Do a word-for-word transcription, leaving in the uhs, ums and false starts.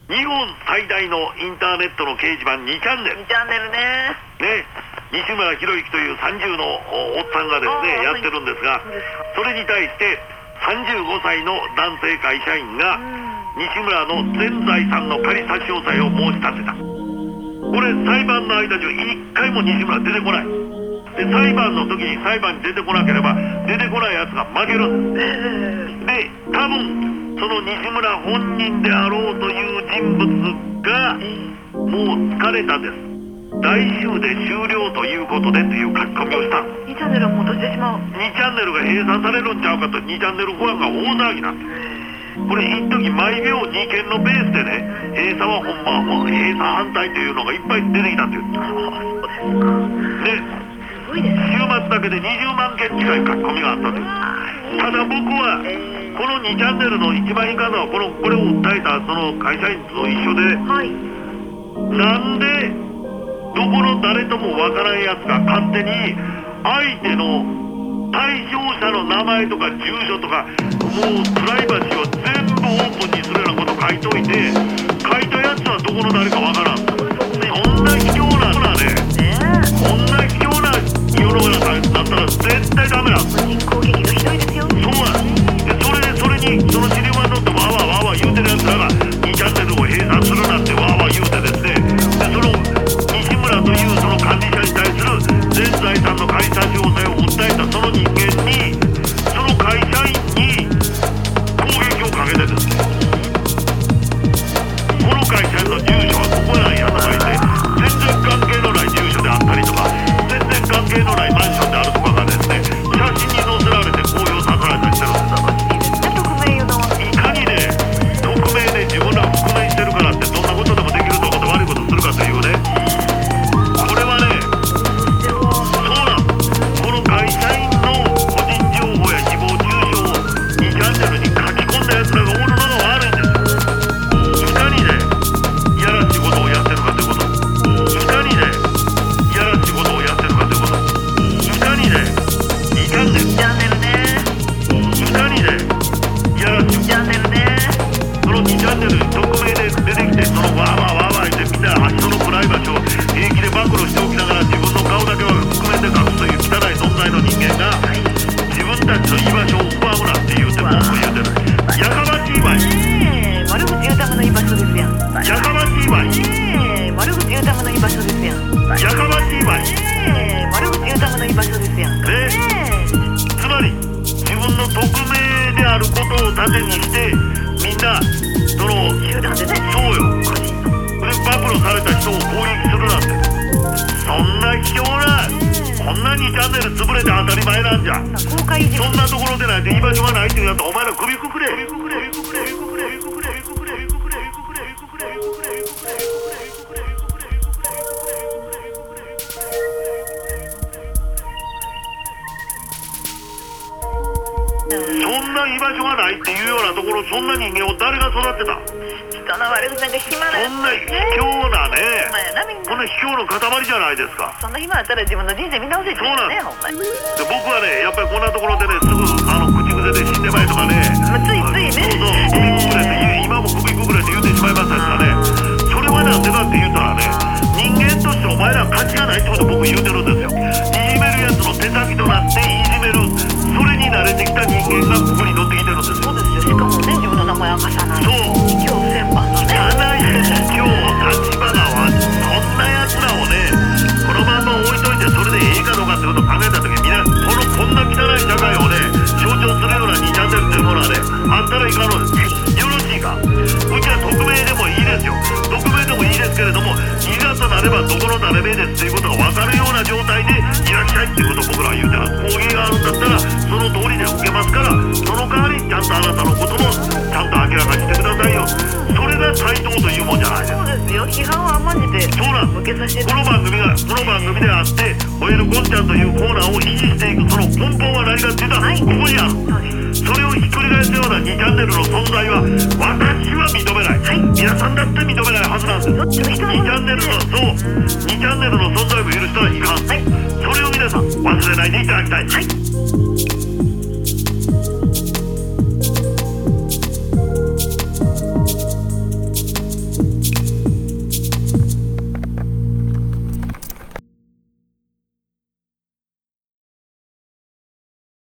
日本最大のインターネットの掲示板にチャンネルにチャンネルねね、西村博之というさんじゅうのおっさんがですねやってるんですが、それに対してさんじゅうごさいの男性会社員が西村の全財産の仮差し押さえを申し立てた。これ裁判の間中一回も西村出てこないで、裁判の時に裁判に出てこなければ出てこないやつが負けるんです。で、多分その西村本人であろうという人物がもう疲れたです、来週で終了ということでという書き込みをした。 にチャンネルはもう閉じてしまう。 にチャンネルが閉鎖されるんちゃうかとにチャンネルファンが大騒ぎなんです。これ一時毎秒にけんのペースでね、閉鎖はほんまはもう閉鎖反対というのがいっぱい出てきたっていう。で、週末だけでにじゅうまんけん近い書き込みがあったんです。ただ僕はこのにチャンネルの一番いかんのはこのこれを訴えたその会社員と一緒で、はい、なんでどこの誰ともわからんやつが勝手に相手の対象者の名前とか住所とかもうプライバシーを全部オープンにするようなこと書いといて、書いたやつはどこの誰かわからん。そんな卑怯なのね、こんな卑怯な世の中だったら絶対ダメなんです。 人攻撃がひどいですよ。 そうなんです。それでそれにその尻輪に乗ってわーわーわーわー言うてるやつらがにチャンネルを閉鎖するなんてわーわー言うてですね、でその西村というその管理者に対する全財産の仮差し押さえを訴えたその人間に、その会社員に攻撃をかけてですね、この会社員の住所はここなんやとか言って全然関係のない住所であったりとか全然関係のないマンションであるとかがですね、写真に載せられて公表させられたりしてるんです。いかにね、匿名で自分らが覆面してるからってどんなことでもできると思って悪いことするかというね、これはね、そうなんこの会社員の個人情報や誹謗中傷をにチャンネルに書き込んだやつらがおるのが悪いんです。いかにねいやらしいことをやってるかということ、いかにねいやらしいことをやってるかということ、いかにねにチャンネルチャンネルね、 いかにねいやらしいチャンネルね、 そのにチャンネルに匿名で出てきて、そのわーわーわーわー言ってみんな人のプライバシーを平気で暴露しておきながら自分の顔だけは覆面で隠すという汚い存在の人間が自分たちの居場所を奪うなって言うて文句言うてる。やかましいわい、 えー、悪口言うための居場所ですやん。 やかましいわい、 えー、悪口言うための居場所ですやん。 やかましいわい、 えー、悪口言うための居場所ですやん。 ね、つまり自分の匿名であることを盾にしてみんなその集団でね、 そうよ、で暴露された人を攻撃するなんて、そんな卑怯な、こんなにチャンネル潰れて当たり前なんじゃ。 公開いじめ、 そんなところでないと居場所がないっていうやつはお前ら首くくれ首くくれ首くくれ首くくれ首くくれ首くくれ首くくれ首くくれ首くくれ首くくれ首くくれそんな居場所がないっていうようなところ、そんな人間を誰が育てた。 人の悪口なんか暇なそんな卑怯なね、 ほんまやな、みんなこんな卑怯の塊じゃないですか。 そんな暇あったら自分の人生見直せって言うね、ほんまに。 で僕はね、やっぱりこんなところでね、すぐあの口癖で死んでまえとかね、 ついついね、 そうそう、首くくれって言う、今も首くくれって言うてしまいましたからね、それはなんでかって言うたらね、人間としてお前ら価値がないってこと僕言うてるんですよ。いじめるやつの手先となっていじめる、それに慣れてきた人間がここに乗ってきてるんですよ。 そうですよ、しかもね、自分の名前明かさない。 そう、 卑怯千番のね、 今日立花はそんなやつらをね、このまま置いといてそれでいいかどうかってことを考えた時に、みんなこのこんな汚い社会をね象徴するようなにチャンネルというものはねあったらいかんのです。よろしいか、うちは匿名でもいいですよ、匿名でもいいですけれども、いざとなればどこの誰名ですっていうことが分かるような状態でいらっしゃいっていうことを僕らは言うてます。抗議があるんだったらその通りで受けますから、その代わりにちゃんとあなたのこともちゃんと明らかにしてくださいよ。それが対等というもんじゃないですか。 そうですよ、批判は甘んじてそうなん向けさせて、 この番組がこの番組であって「吠えるゴンちゃん」というコーナーを維持していく、その根本は何かっていうと、はい、ここにある。それをひっくり返すようなにチャンネルの存在は私は認めない、はい、皆さんだって認めないはずなんです。にチャンネルのそうにチャンネル